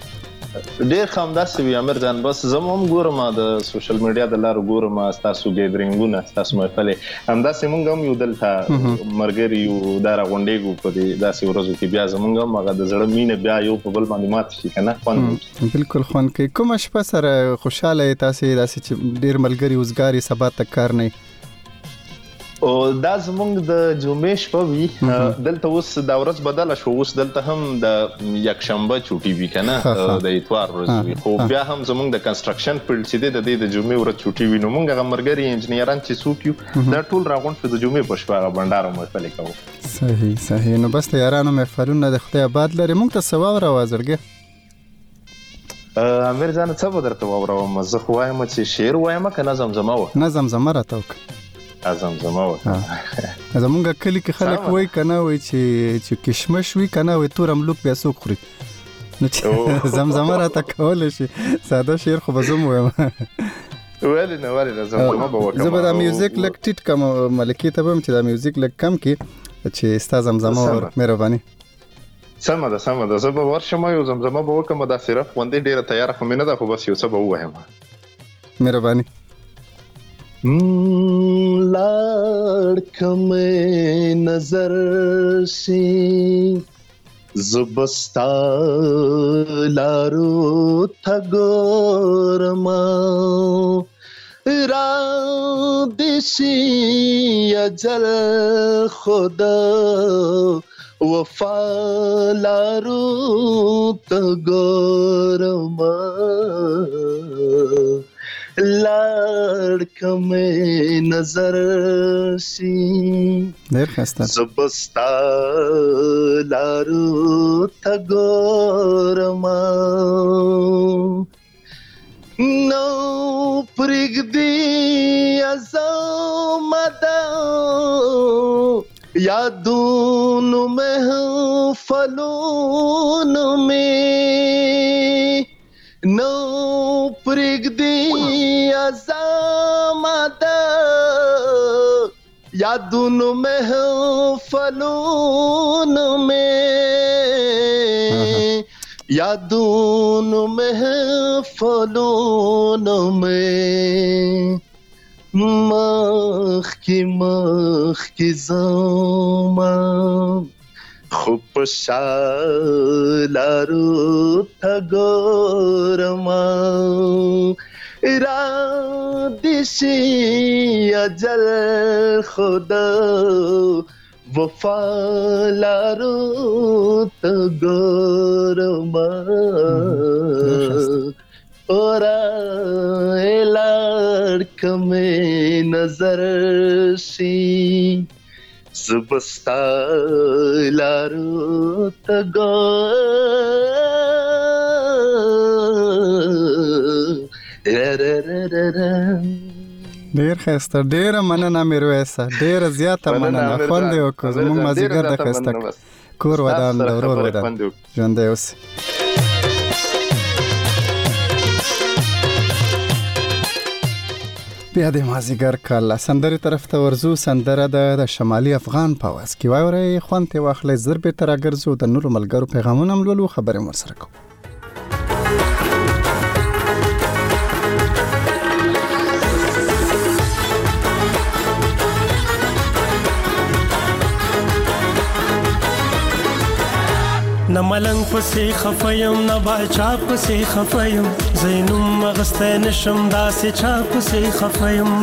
ډیر خام داسې وي امیر جان بس زم هم ګورم د سوشل میډیا د لارو ګورم تاسو ګیدرینګونه تاسو محفلې هم داسې مونږ هم یو دلته مرګري یو دا راغونډېږو په دې داسې ورځو کې بیا زمونږ هم هغه د زړه مینه بیا یو په بل باندې مات شي که نه خوند بالکل خوند کوي. کومه شپه سره خوشحاله یې تاسې داسې چې ډېر ملګري اوزګاري سبا ته کار نه او دا زمونږ د جمعې شپه وي دلته اوس دا ورځ بدله شو اوس دلته هم د یکشنبه چوټي وي که نه د اتوار ورځ وي خو بیا هم زمونږ د کنسټرکشن فیلډ چې دی د دې د جمعې ورځ چوټي وي نو مونږ هغه ملګري انجینران چې څوک یو دا ټول راغونډ شو د جمعې په شپه هغه بنډار محفلې کوو. صحیح صحیح. نو بس د یارانو محفلونه د خدای آباد لري مونږ ته څه واوره وازړګې امیر جان څه به درته واورم زه خو وایم چې شعر وایم که نه زمزمه وه نه زمزمه راته وکړه زمزمه وه زمونږ کلي کې خلک وایي که نه وایي چې کشمش وي که نه وایي تور املوک بیا څوک خوري نو چې زمزمه راته کولی شي ساده شعر خو به زه م وایم ولې نه ولې نه زمزمه به وکړم زه به دا میوزیک لږ ټیټ کم ملکې ته به یم چې دا میوزیک لږ کم کړي چې ستا زمزمه ور مهرباني سمه ده سمه ده زه به ورشم یو زمزمه به وکړم دا صرف غوندې ډېره تیاره خو مې نه ده خو بس یو څه به ووایم مهرباني. لاړ کمې نظر شي زبستا لارو ته ګورم را دې شي اجل خدا وفا لارو ته ګورم لاړ کمې نظر شي ډېر ښایسته زبستا لارو ته ګورم نو پرېږدي عظمت یادونو محفلونو مې نو پرېږدي عظمت یادونو محفلونو مې یادونو محفلونو مې مخکې مخکې زما خو په شا لارو ته ګورم را دې شي اجل خدا وفا لارو ته ګورم اورا لاړ کمې نظر شي زبستا لارو ته ګورم. ډېر ښایسته ډېره مننه میرویسه ډېره زیاته مننه خوند یې وکړو زموږ مازدیګر د ښایسته کور ودان د ورور ودان ژوندی اوسې. بیا د مازدیګر کاله سندرې طرف ته ورځو. سندره ده د شمالي افغان په اواز کې واورئ خوند ترې واخلئ زر بېرته راګرځو د نورو ملګرو پیغامونه هم لولو خبرې هم ورسره کوو. نه ملنګ پسې خفیم نه باچا پسې خفیم زینوم مغسته نشم داسې چا پسې خفیم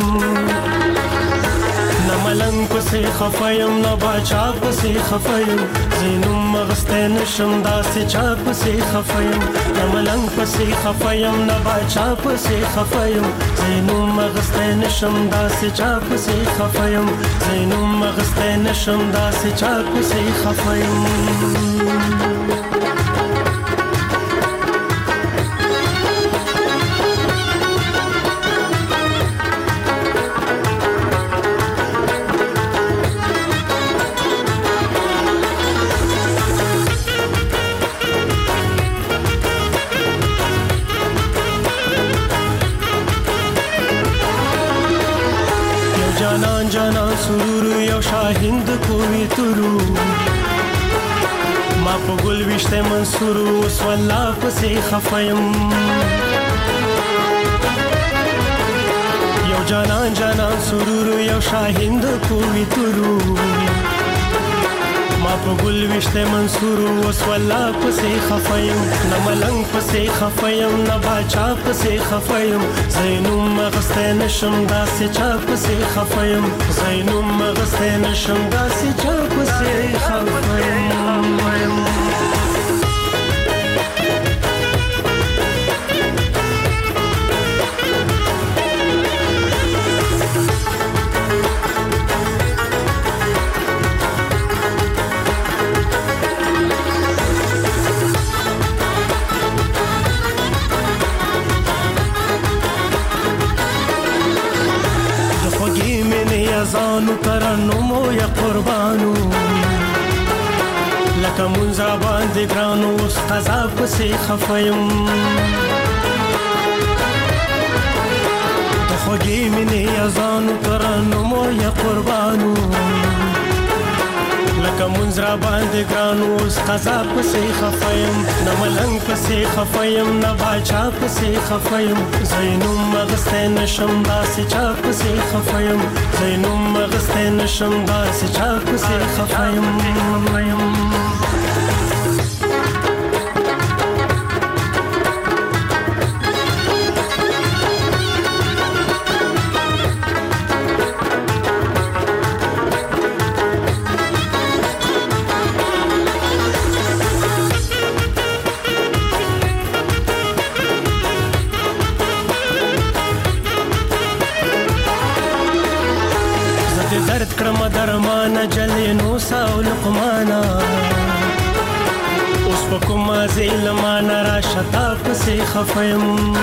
نه ملنګ پسې خفیم نه باچا پسې خفیم زینوم مغسته نشم داسې چا پسې خفیم نه ملنګ پسې خفیم نه باچا پسې خفیم زینوم مغسته نشم داسې چا پسې خفیم زینوم مغسته نشم داسې چا پسې خفیم. ما په ګل وشته منصور اوس والله پسې خفایم یو جانان جانان سرور یو شاهین د کوی تورو ما په ګل وشته منصور اوس والله پسې خفایم نه ملنګ پسې خفایم نه باچا پسې خفایم زینوم مغسته نشم داسې چا پسې خفایم زینوم مغسته نشم داسې چا پسې خفایم زانو ترنمو یا قربانو لکه منځه باندې ګرانو اوس قضا پسې خفایم د خوږې مینې یا زانو ترنمو یا قربانو لکه منځه باندې ګرانو اوس قضا پسې خفایم نه ملنګ پسې خفایم نه باچا پسې خفایم زینوم مغسته نشم داسې چا پسې خفایم زینوم مغسته نشم داسې چا پسې خفایم درد کړم درمانه جلینو ساو لقمانا اوس په کومه زیلمانه را شتا پسې خفایم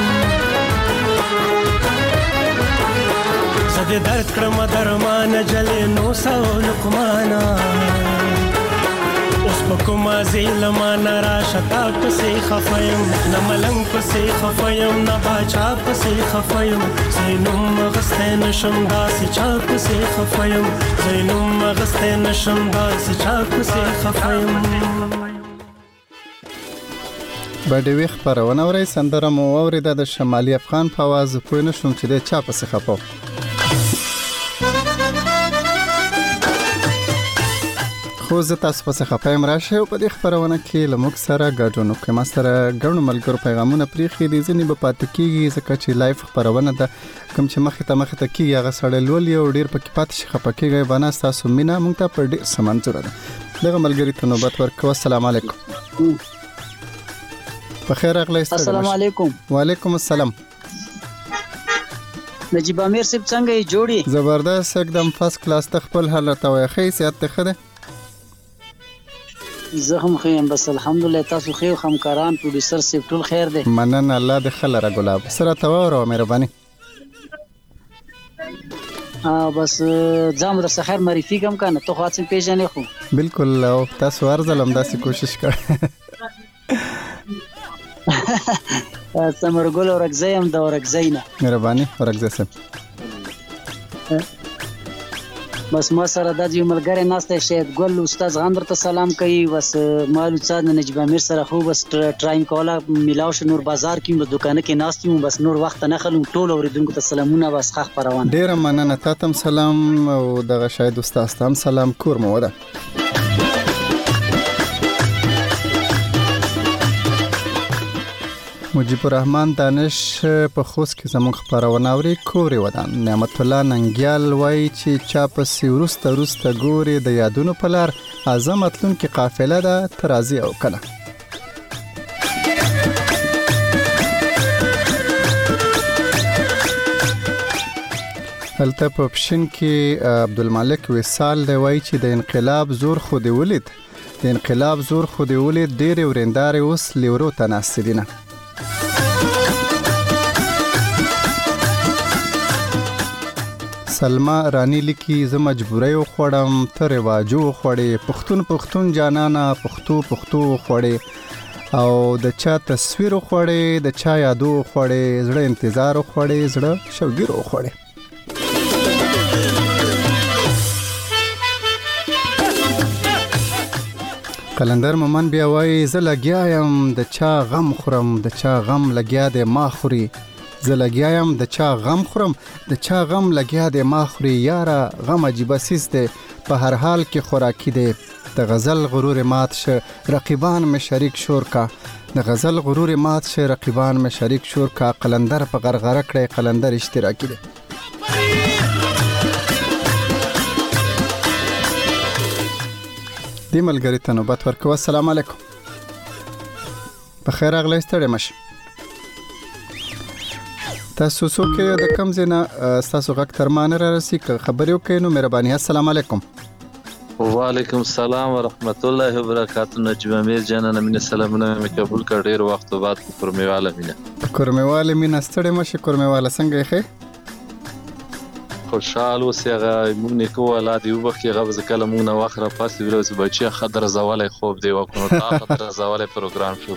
زه دې درد کړم درمانه جلینو ساو لقمانا اوس په کومه زیلمانه را شتا پسې خفایم نه ملنګ پسې خفایم نه باچا پسې خفایم زینوم مغسته نشم داسې چا پسې خفایم زینوم مغسته نشم داسې چا پسې خفایم بډوي خبرونه اوري سندره مو اوریده د شمالي افغان په आवाज پوه نشم چې د چا پسې خپاو خو زه تاسو په څخه پایم راشه او په دې خبرونه کې لموږ سره ګډون وکړئ ما سره ګڼو ملګرو پیغامونه پریخي دي ځینې به پاتې کېږي ځکه چې لایف خبرونه ده کوم چې مخې ته مخې ته کېږي هغه سړی لولي او ډېر پکې پاتې شي خفه کېږئ به نه ستاسو مینه موږ ته په ډېر څه منظوره ده دغه ملګري ته نوبت ورکوه السلام علیکم بخیر راغلی السلام علیکم وعلیکم السلام نجیب امیر صاحب څنګه یې جوړي زبردست एकदम فرست کلاس ته خپل حالت او ښه صحت ته خده زه هم خیم بس الحمدلله تاسو خیر همکاران پروډوسر سیف ټول خیر دی مننه الله دې خلره ګلاب سره تاوره مهرباني اه بس ځم در خیر معرفي کوم کنه ته خاص پیژنې خو بالکل او تاسو ورزلم داسې کوشش کړ سمرګل ورګزیم دا ورګزینا مهرباني ورګزسم بس ما سره د یو ملګری ناسته شهید ګل استاد غندر ته سلام کوي بس مالو استاد نجیب امیر سره خو بس ټرایم کولا ملاو ش نور بازار کې په دکان کې ناستم بس نور وخت نه خلم ټول اوریدونکو ته سلامونه بس خخ پروان ډیر مننه تاسو سلام او دغه شهید استاد تام سلام کور مو ده مجيب الرحمن دانش په خوست کې زموږ خبرونه اوري کوري ودان نعمت الله ننګیال وای چې چا په سیورسته روسته ګوري د یادونو په لار اعظم اتلون کې قافله ده ترازی او کنه هلته په پښین کې عبدالمالک وصال دی وای چې د انقلاب زور خو دی ولید د انقلاب زور خو دی ولید ډېر ورنداري اوس لیورو ته ناستدینه سلمہ رانی لیکي زه مجبورای خوړم ته رواجو خوړې پښتون پښتون جانانا پښتو پښتو خوړې او د چا تصویر خوړې د چا یادو خوړې زړه انتظار خوړې زړه شوګیرو خوړې قلندر مومن بیا وایي زه لګیا یم د چا غم خورم د چا غم لګیا دی ما خوري زه لګیا یم د چا غم خورم د چا غم لګیا دی ما خوري یاره غم عجیبه سیز دی په هر حال کې خوراکي دی د غزل غرور مات شه رقیبان مې شریک شور کا د غزل غرور مات شه رقیبان مې شریک شور کا قلندر په غرغره کړی قلندر اشتراکي دی دی ملګری ته نوبت ورکوه. السلام علیکم. بخیر راغلی ستړی مشه. تاسو څوک د کوم ځای نه ستاسو غږ تر ما نه رارسي که خبرې وکړئ نو مهرباني. السلام علیکم. وعلیکم السلام ورحمت الله وبرکاتہ. نجیب امیر جانانه مینه سلامونه مې قبول کړ ډیر وخت بعد کورمیواله مینه کورمیواله مینه ستړی مشه. کورمیواله څنګه یې ښه خوشحال اوسېغه مونږ نیکو اولاد یو وخت هغه ځکه مونږ نه واخره پاسې ورځ بچي خطر زواله خوب دی وکړو تا خطر زواله پروګرام شو.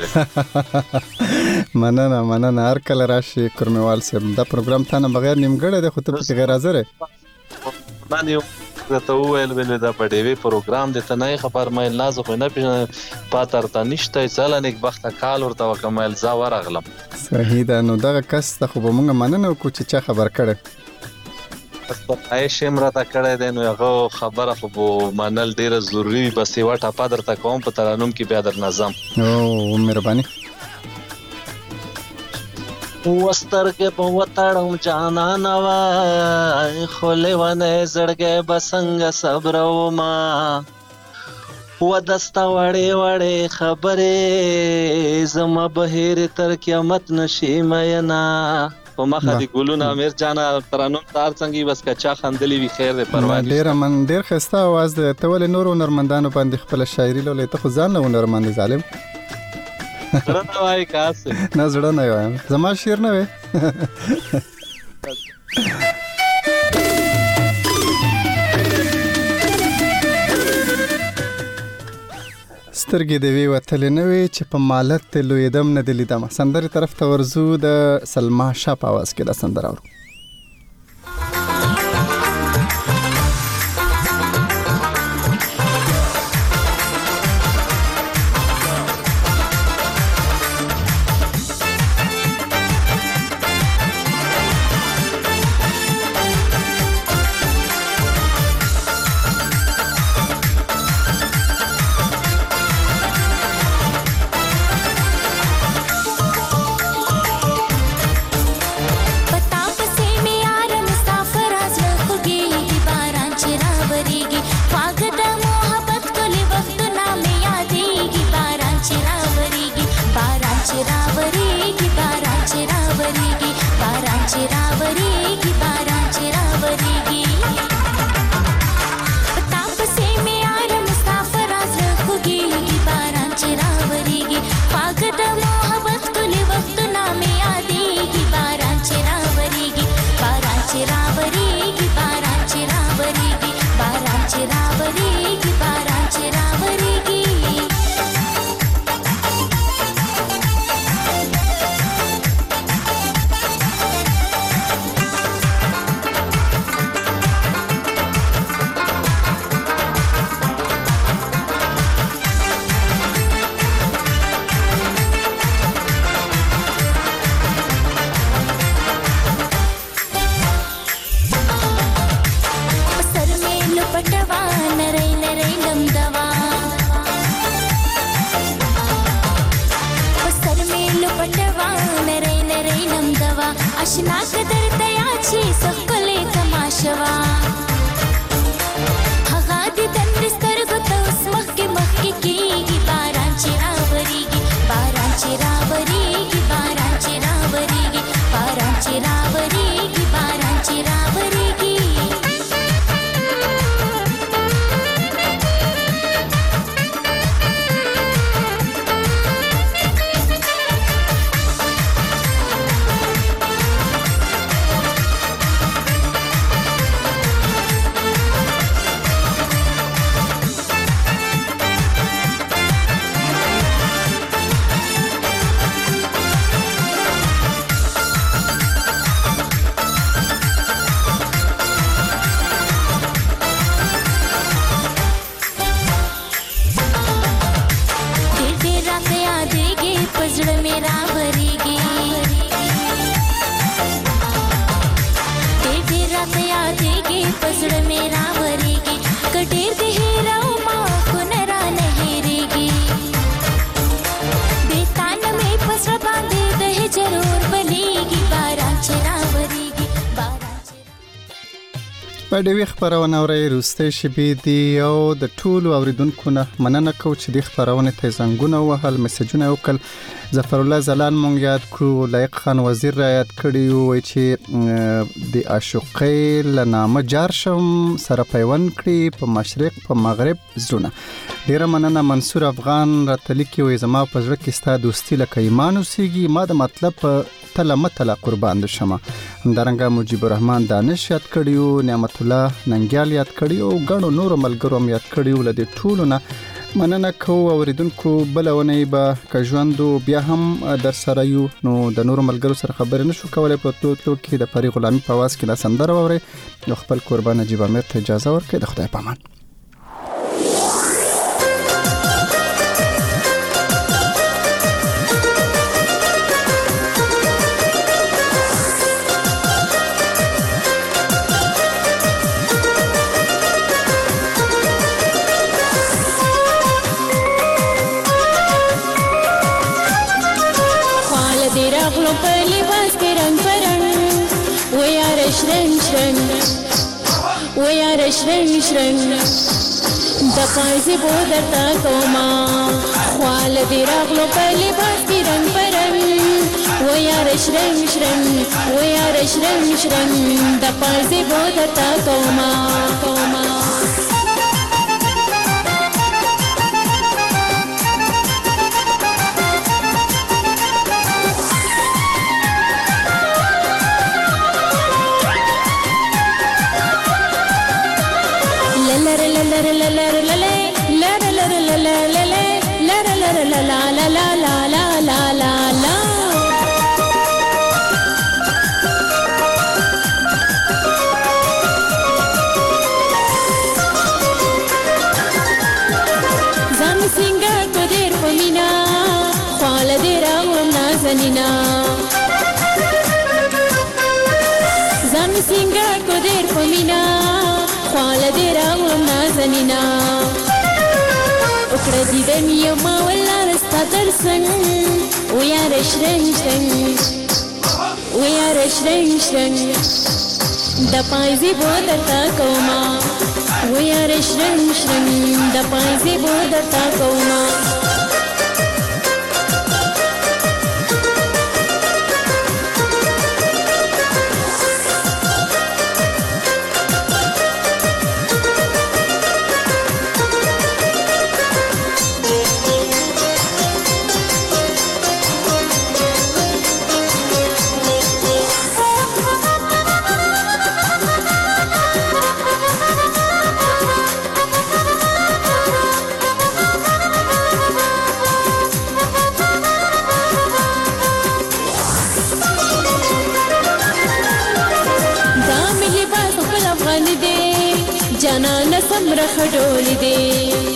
مننه مننه هر کله راشي کورمیوال صاحب. دا پروګرام تا نه بغیر نیمګړی دی خو ته پکې غیر حاضر یې. باندې ته وویل ویل دا په ډیوی پروګرام دی ته نه خبر مې لازم خو نه پیژنه پاتر ته نشته چاله نیک بخت کال ورته وکمل زا ورغلم. صحیح ده. نو دغه کس ته خو به مونږ مننه وکړو چې چا خبر کړی آی شم را تا کړی دی نو هغه خبره خو به منل ډیره ضروري بس یوه ټاپه درته کوم په ترانوم کې بیا در نظم. او مهرباني. وسترګې په وتړم جانانه وای خو لیونی زړګی به څنګه صبرومه ودسته وړې وړې خبرې زما به هېرې تر قیامت نشي مینه په مخه دي ګلونه امیر جانه ترانوم تار څنګه بس کچا خندلې وي خیر دی پروا نه. ډېر من ډېر ښایسته اواز دی. ته ولې نورو هنرمندانو باندې خپله شاعري لولې ته خو ځان نه هنرمند ظالم زړه نه وایي کاسې نه زړه نه وایم زما شعر نه وی. سترګې د وی وتلې نه وي چې په مالت ته لویدم نه د لیدم. سندرې طرف ته ورځو د سلما شاه په اواز کې دا سندره اورو. په دې خبرونه اوري روسته شبې دی او د ټولو اوریدونکو نه مننه کوم چې د خبرونه ته زنګونه وهل میسجونه وکړ. ظفر الله زلان مونږ یاد کړو، لایق خان وزیر را یاد کړی وای چې د عاشقۍ لنامه جار شم سره پیوند کړی په مشرق په مغرب زونه. ډیره مننه منصور افغان راتلی کې وای زما په ځړ کې ستا دوستی لکه ایمان اوسېږي، ما د مطلب تله متله قربان شمه. همدارنګه مجيب الرحمن دانش یاد کړیو، نعمت الله ننګیال یاد کړیو، غنو نور ملګرو هم یاد کړیو. لدې ټولو نه مننه کوم اوریدونکو. بلونه به که ژوندو بیا هم در سره یو نو د نور ملګرو سره خبرې نشو کولای په توتلو کې د پری غلامی په واس کې د سندره ووري. نو خپل قربان نجیب امیر ته اجازه ورکړئ. د خدای پامان. شرنگ شرنگ د پایزی بودر تا کوما خوال دی راغلو په لباس کی رنگ پرنګ و یار شرنگ شرنگ و یار شرنگ شرنگ د پایزی بودر تا کوما کوما زم سنگار کو دیر پمینا خوال دیر آوام نازنینا اکڑا دیدن یو ما والله رستا ترسن و یار شرنگ شرنگ و یار شرنگ شرنگ دا پایزی بودر تا کوما و یار شرنگ شرنگ دا پایزی بودر تا کوما خډولې دي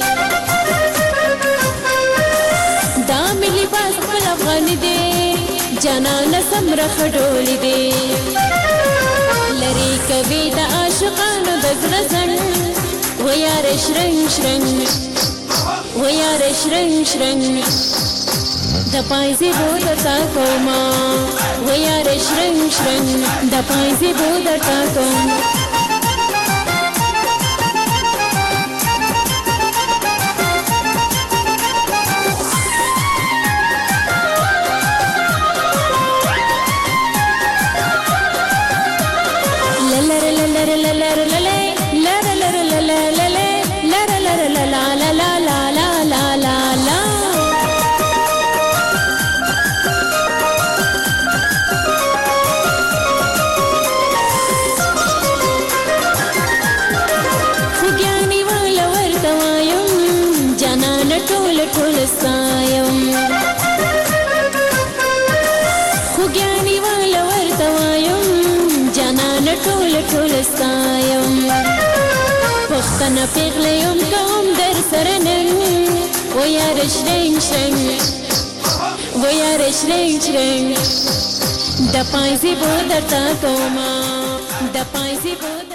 دا ملي باز خپل افغان دي جانان سمره خډولې دي لری کوي د عاشقانو د زړه و یار شرنګ شرنګ و یار شرنګ شرنګ د پایزي بودر تا کوما و یار شرنګ شرنګ د پایزي بودر تا کوما پختنه پیغله یم کوم در سره نن و یار شرنګ شرنګ و یار شرنګ شرنګ د پایزی بودر تا کوما د پایزی بودر